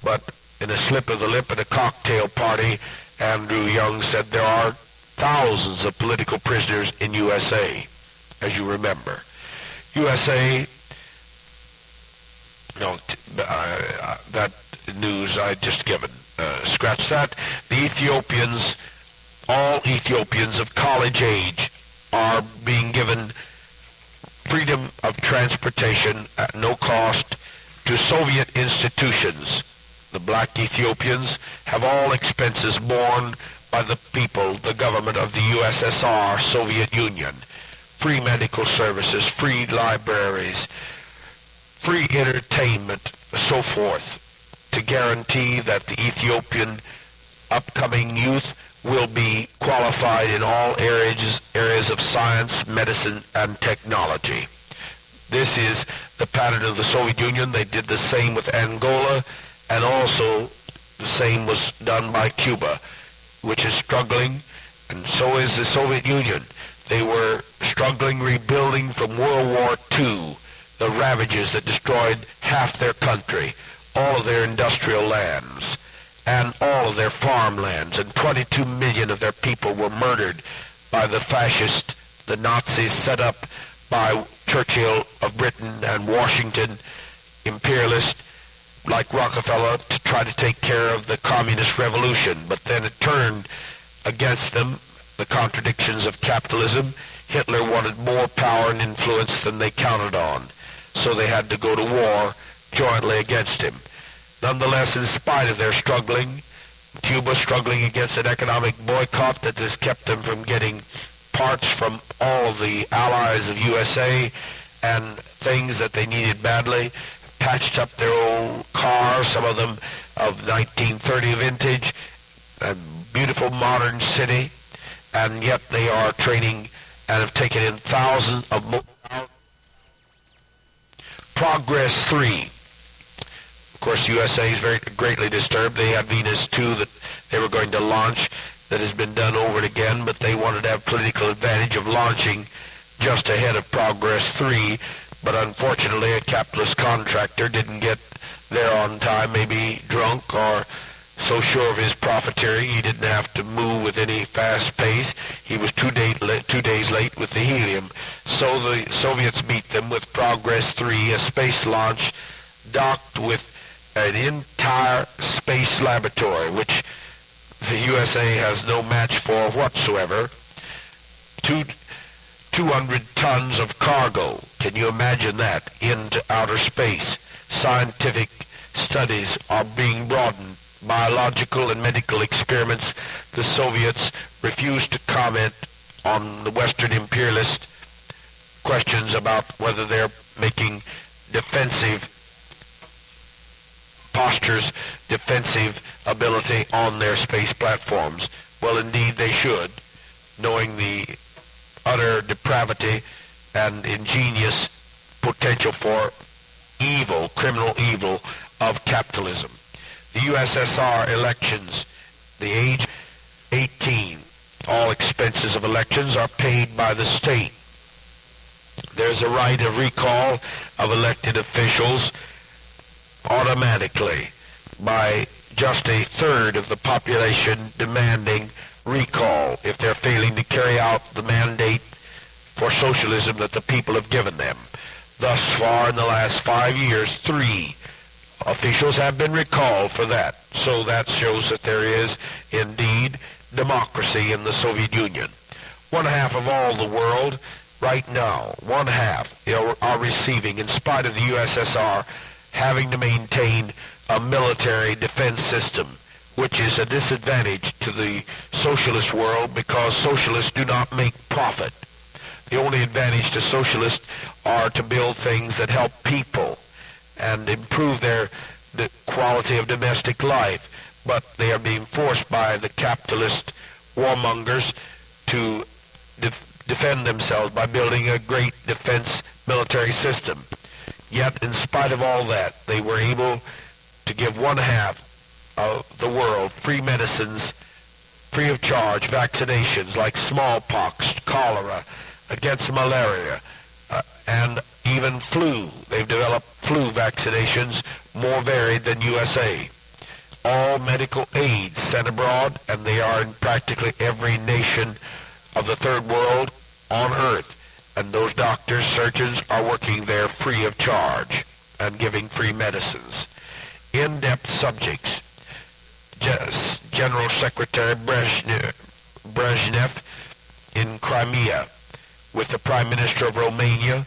But in a slip of the lip at a cocktail party, Andrew Young said there are thousands of political prisoners in USA, as you remember. USA, no, that news I just given. Scratch that. The Ethiopians, all Ethiopians of college age, are being given freedom of transportation at no cost to Soviet institutions. The black Ethiopians have all expenses borne by the people, the government of the USSR, Soviet Union. Free medical services, free libraries, free entertainment, so forth, to guarantee that the Ethiopian upcoming youth will be qualified in all areas of science, medicine, and technology. This is the pattern of the Soviet Union. They did the same with Angola, and also the same was done by Cuba, which is struggling, and so is the Soviet Union. They were struggling, rebuilding from World War II, the ravages that destroyed half their country, all of their industrial lands, and all of their farmlands, and 22 million of their people were murdered by the fascists, the Nazis set up by Churchill of Britain and Washington, imperialists like Rockefeller, to try to take care of the communist revolution. But then it turned against them, the contradictions of capitalism. Hitler wanted more power and influence than they counted on, so they had to go to war jointly against him. Nonetheless, in spite of their struggling, Cuba struggling against an economic boycott that has kept them from getting parts from all of the allies of USA and things that they needed badly, patched up their old cars, some of them of 1930 vintage, a beautiful modern city, and yet they are training and have taken in thousands of Progress 3. Of course, USA is very greatly disturbed. They had Venus 2 that they were going to launch that has been done over and again, but they wanted to have political advantage of launching just ahead of Progress 3. But unfortunately, a capitalist contractor didn't get there on time, maybe drunk or so sure of his profiteering he didn't have to move with any fast pace. He was 2 days late with the helium. So the Soviets beat them with Progress 3, a space launch docked with an entire space laboratory, which the USA has no match for whatsoever. 200 tons of cargo. Can you imagine that? Into outer space. Scientific studies are being broadened. Biological and medical experiments. The Soviets refuse to comment on the Western imperialist questions about whether they're making defensive postures, defensive ability on their space platforms. Well, indeed they should, knowing the utter depravity and ingenious potential for evil, criminal evil of capitalism. The USSR elections, the age 18, all expenses of elections are paid by the state. There's a right of recall of elected officials automatically by just a third of the population demanding recall if they're failing to carry out the mandate for socialism that the people have given them. Thus far in the last 5 years, 3 officials have been recalled for that. So that shows that there is indeed democracy in the Soviet Union. 1/2 of all the world right now, 1/2 are receiving, in spite of the USSR having to maintain a military defense system, which is a disadvantage to the socialist world because socialists do not make profit. The only advantage to socialists are to build things that help people and improve the quality of domestic life. But they are being forced by the capitalist warmongers to defend themselves by building a great defense military system. Yet, in spite of all that, they were able to give 1/2 of the world free medicines, free of charge, vaccinations like smallpox, cholera, against malaria, and even flu. They've developed flu vaccinations more varied than USA. all medical aids sent abroad, and they are in practically every nation of the third world on earth. And those doctors, surgeons are working there free of charge and giving free medicines. In-depth subjects. General Secretary Brezhnev in Crimea with the Prime Minister of Romania,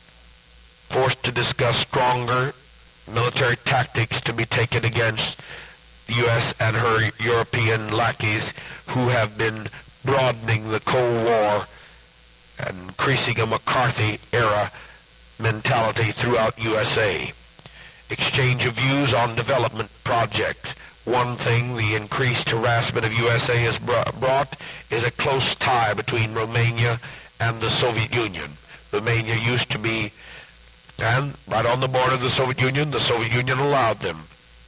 forced to discuss stronger military tactics to be taken against the U.S. and her European lackeys who have been broadening the Cold War and increasing a McCarthy-era mentality throughout USA. Exchange of views on development projects. One thing the increased harassment of USA has brought is a close tie between Romania and the Soviet Union. Romania used to be, and right on the border of the Soviet Union allowed them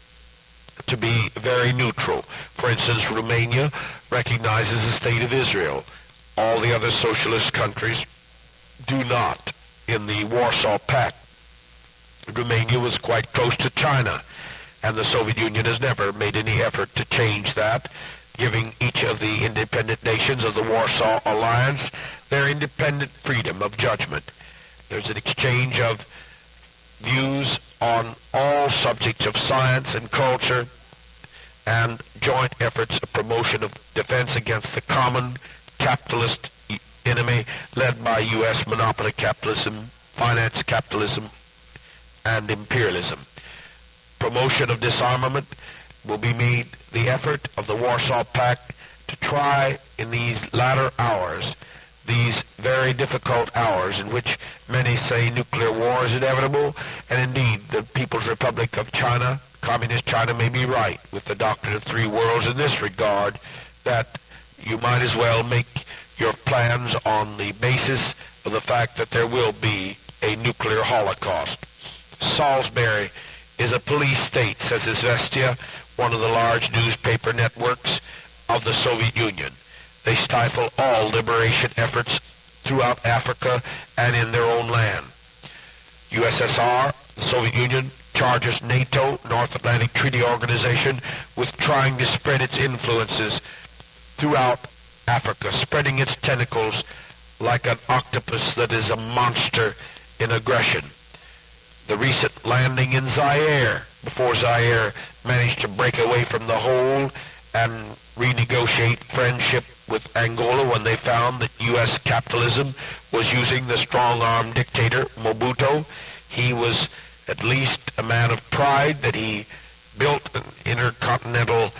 to be very neutral. For instance, Romania recognizes the state of Israel. All the other socialist countries do not. In the Warsaw Pact, Romania was quite close to China, and the Soviet Union has never made any effort to change that, giving each of the independent nations of the Warsaw Alliance their independent freedom of judgment. There's an exchange of views on all subjects of science and culture, and joint efforts of promotion of defense against the common capitalist enemy led by U.S. monopoly capitalism, finance capitalism, and imperialism. Promotion of disarmament will be made the effort of the Warsaw Pact to try in these latter hours, these very difficult hours in which many say nuclear war is inevitable, and indeed the People's Republic of China, Communist China, may be right with the doctrine of three worlds in this regard, that you might as well make your plans on the basis of the fact that there will be a nuclear holocaust. Salisbury is a police state, says Izvestia, one of the large newspaper networks of the Soviet Union. They stifle all liberation efforts throughout Africa and in their own land. USSR, the Soviet Union, charges NATO, North Atlantic Treaty Organization, with trying to spread its influences throughout Africa, spreading its tentacles like an octopus that is a monster in aggression. The recent landing in Zaire, before Zaire managed to break away from the hole and renegotiate friendship with Angola when they found that U.S. capitalism was using the strong-arm dictator Mobutu. He was at least a man of pride that he built an international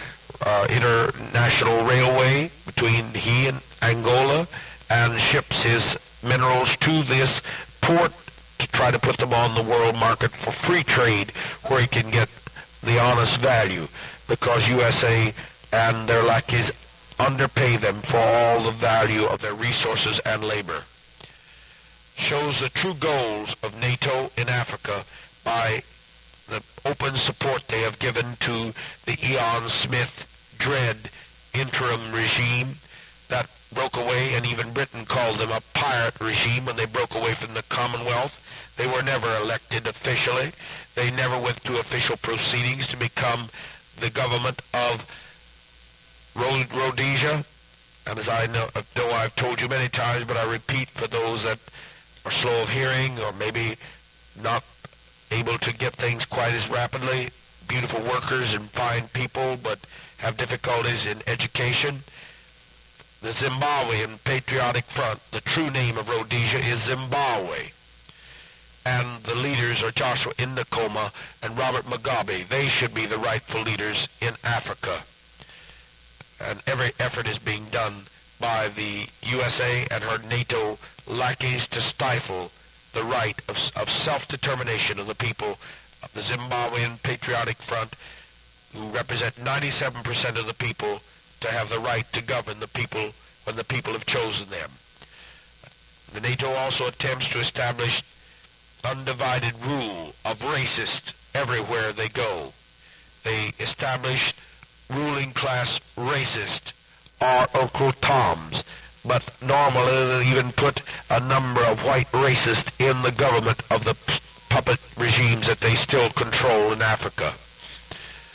railway between he and Angola and ships his minerals to this port to try to put them on the world market for free trade where he can get the honest value, because USA and their lackeys underpay them for all the value of their resources and labor. Shows the true goals of NATO in Africa by the open support they have given to the Ian Smith-Dredd interim regime that broke away, and even Britain called them a pirate regime when they broke away from the Commonwealth. They were never elected officially. They never went through official proceedings to become the government of Rhodesia. And as I know I've told you many times, but I repeat for those that are slow of hearing or maybe not able to get things quite as rapidly, beautiful workers and fine people, but have difficulties in education. The Zimbabwean Patriotic Front, the true name of Rhodesia is Zimbabwe. And the leaders are Joshua Nkomo and Robert Mugabe. They should be the rightful leaders in Africa. And every effort is being done by the USA and her NATO lackeys to stifle the right of self-determination of the people of the Zimbabwean Patriotic Front, who represent 97% of the people, to have the right to govern the people when the people have chosen them. The NATO also attempts to establish undivided rule of racists everywhere they go. They establish ruling class racist are Uncle Toms, but normally they even put a number of white racists in the government of the puppet regimes that they still control in Africa.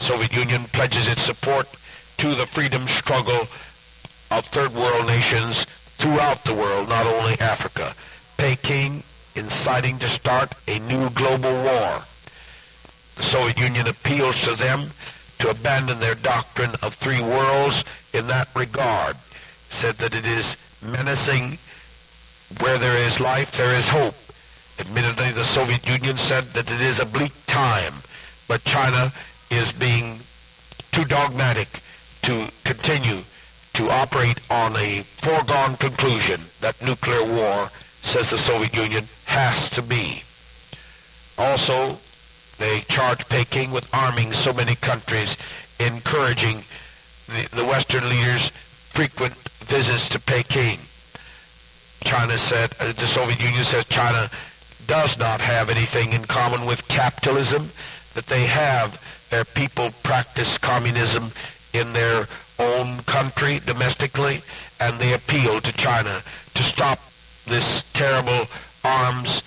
Soviet Union pledges its support to the freedom struggle of third world nations throughout the world, not only Africa. Peking inciting to start a new global war. The Soviet Union appeals to them to abandon their doctrine of three worlds in that regard. Said that it is menacing. Where there is life, there is hope. Admittedly, the Soviet Union said that it is a bleak time, but China is being too dogmatic to continue to operate on a foregone conclusion that nuclear war, says the Soviet Union, has to be. Also, they charge Peking with arming so many countries, encouraging the Western leaders' frequent visits to Peking. China said, the Soviet Union says China does not have anything in common with capitalism, that they have their people practice communism in their own country domestically, and they appeal to China to stop this terrible arms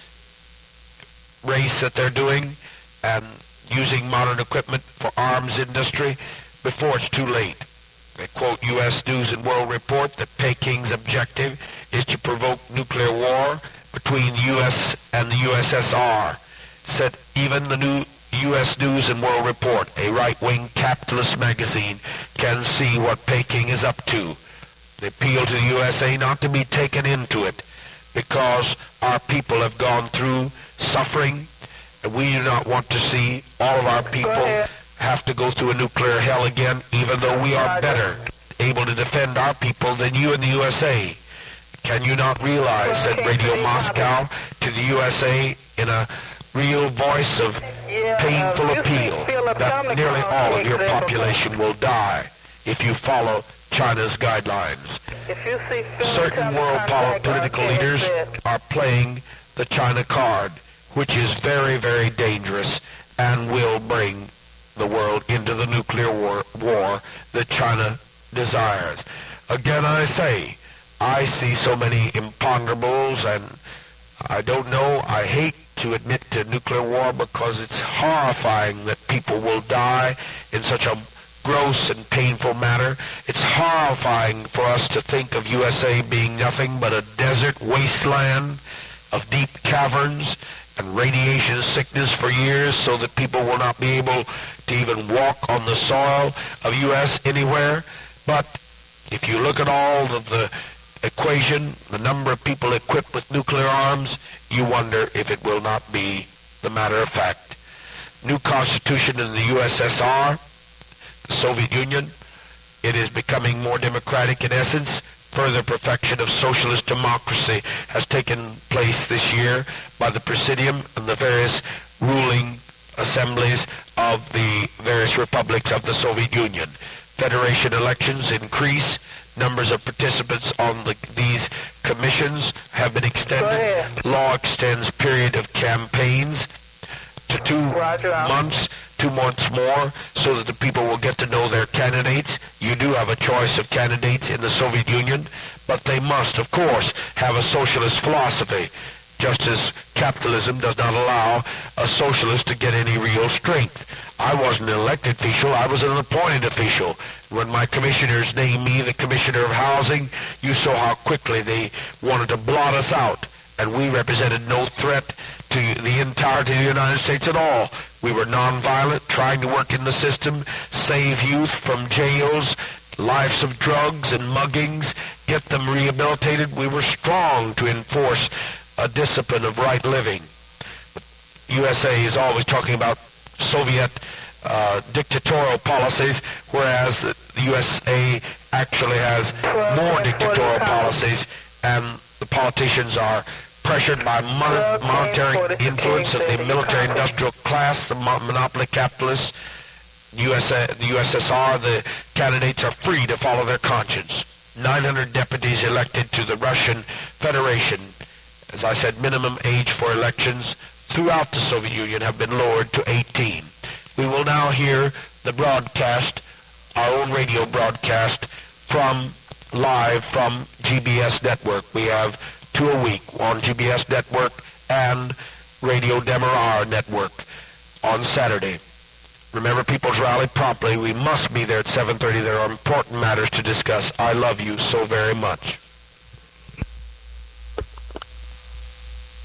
race that they're doing and using modern equipment for arms industry before it's too late. They quote U.S. News and World Report that Peking's objective is to provoke nuclear war between the U.S. and the USSR. Said even the new U.S. News and World Report, a right-wing capitalist magazine, can see what Peking is up to. They appeal to the USA not to be taken into it because our people have gone through suffering, and we do not want to see all of our people have to go through a nuclear hell again, even though we are better able to defend our people than you in the USA. Can you not realize, said Radio Moscow to the USA in a real voice of painful appeal, that nearly all of your population will die if you follow China's guidelines. Certain world political leaders are playing the China card, which is very, very dangerous and will bring the world into the nuclear war that China desires. Again, I say, I see so many imponderables, and I don't know, I hate to admit to nuclear war because it's horrifying that people will die in such a gross and painful manner. It's horrifying for us to think of USA being nothing but a desert wasteland of deep caverns and radiation sickness for years so that people will not be able to even walk on the soil of U.S. anywhere. But if you look at all of the equation, the number of people equipped with nuclear arms, you wonder if it will not be the matter of fact. New constitution in the USSR, the Soviet Union, it is becoming more democratic in essence. Further perfection of socialist democracy has taken place this year by the Presidium and the various ruling assemblies of the various republics of the Soviet Union. Federation elections increase. Numbers of participants on these commissions have been extended. Law extends period of campaigns to 2 months, 2 months more, so that the people will get to know their candidates. You do have a choice of candidates in the Soviet Union, but they must, of course, have a socialist philosophy, just as capitalism does not allow a socialist to get any real strength. I wasn't an elected official, I was an appointed official. When my commissioners named me the Commissioner of Housing, you saw how quickly they wanted to blot us out, and we represented no threat to the entirety of the United States at all. We were nonviolent, trying to work in the system, save youth from jails, lives of drugs and muggings, get them rehabilitated. We were strong to enforce a discipline of right living. USA is always talking about Soviet dictatorial policies, whereas the USA actually has more dictatorial policies, and the politicians are pressured by monetary influence of the military-industrial class, the monopoly capitalists. The USSR, the candidates are free to follow their conscience. 900 deputies elected to the Russian Federation. As I said, minimum age for elections throughout the Soviet Union have been lowered to 18. We will now hear the broadcast, our own radio broadcast, live from GBS Network. We have 2 a week on GBS Network and Radio Demerara Network on Saturday. Remember, People's Rally promptly. We must be there at 7:30. There are important matters to discuss. I love you so very much.